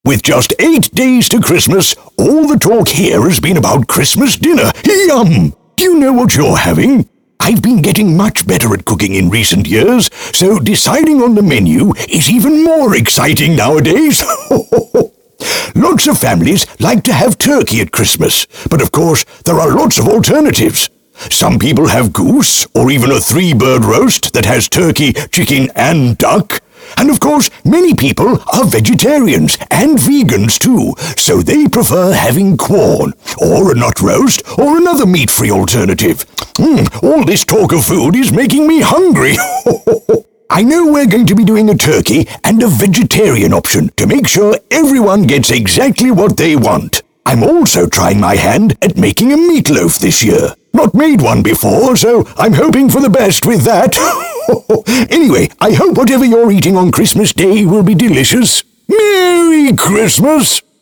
With just 8 days to Christmas, all the talk here has been about Christmas dinner. Yum! Do you know what you're having? I've been getting much better at cooking in recent years, so deciding on the menu is even more exciting nowadays. Lots of families like to have turkey at Christmas, but of course there are lots of alternatives. Some people have goose, or even a 3-bird roast that has turkey, chicken and duck. And of course, many people are vegetarians and vegans too, so they prefer having Quorn, or a nut roast, or another meat-free alternative. All this talk of food is making me hungry. I know we're going to be doing a turkey and a vegetarian option to make sure everyone gets exactly what they want. I'm also trying my hand at making a meatloaf this year. Not made one before, so I'm hoping for the best with that. Anyway, I hope whatever you're eating on Christmas Day will be delicious. Merry Christmas!